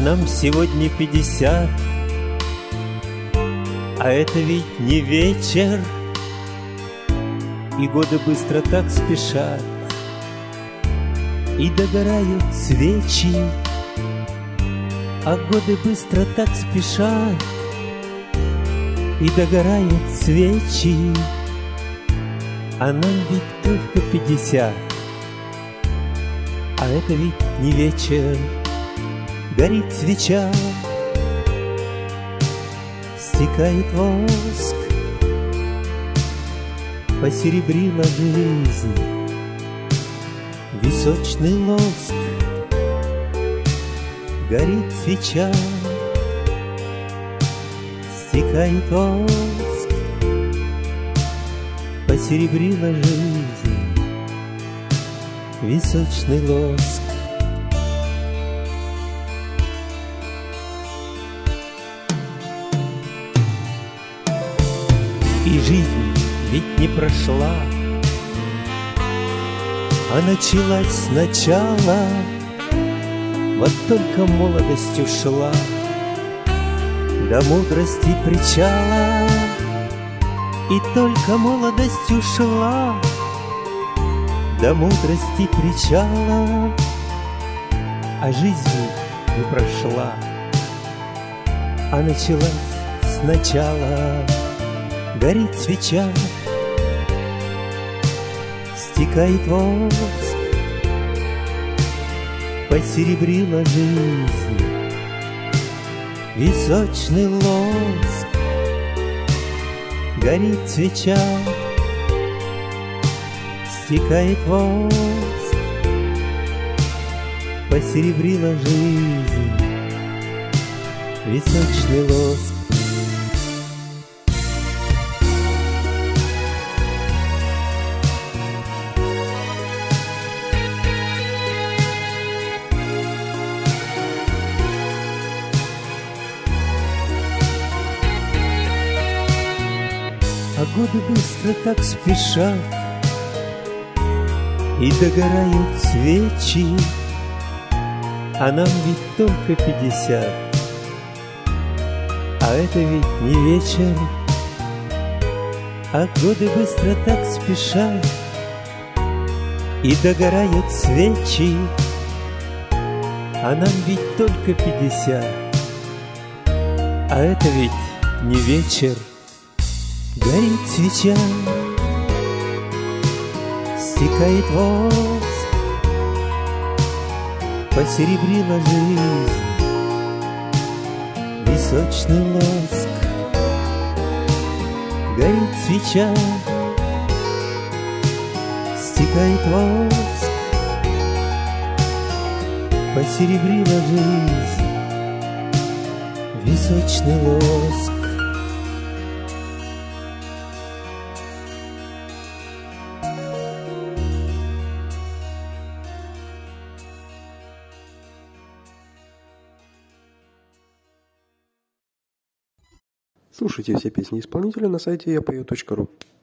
нам сегодня 50, а это ведь не вечер, и годы быстро так спешат, и догорают свечи, а годы быстро так спешат, и догорают свечи, а нам ведь только 50, а это ведь не вечер. Горит свеча, стекает воск, посеребрила жизнь височный лоск. Горит свеча, стекает воск, посеребрила жизнь височный лоск. И жизнь ведь не прошла, а началась сначала. Вот только молодость ушла до мудрости причала, и только молодость ушла до мудрости причала, а жизнь не прошла, а началась сначала. Горит свеча, стекает воск, посеребрила жизнь височный лоск. Горит свеча, стекает воск, посеребрила жизнь височный лоск. А годы быстро так спешат, и догорают свечи, а нам ведь только 50, а это ведь не вечер. А годы быстро так спешат, и догорают свечи, а нам ведь только 50, а это ведь не вечер. Горит свеча, стекает воск, посеребрила жизнь височный лоск. Горит свеча, стекает воск, посеребрила жизнь височный лоск. Слушайте все песни исполнителя на сайте yapою.ru.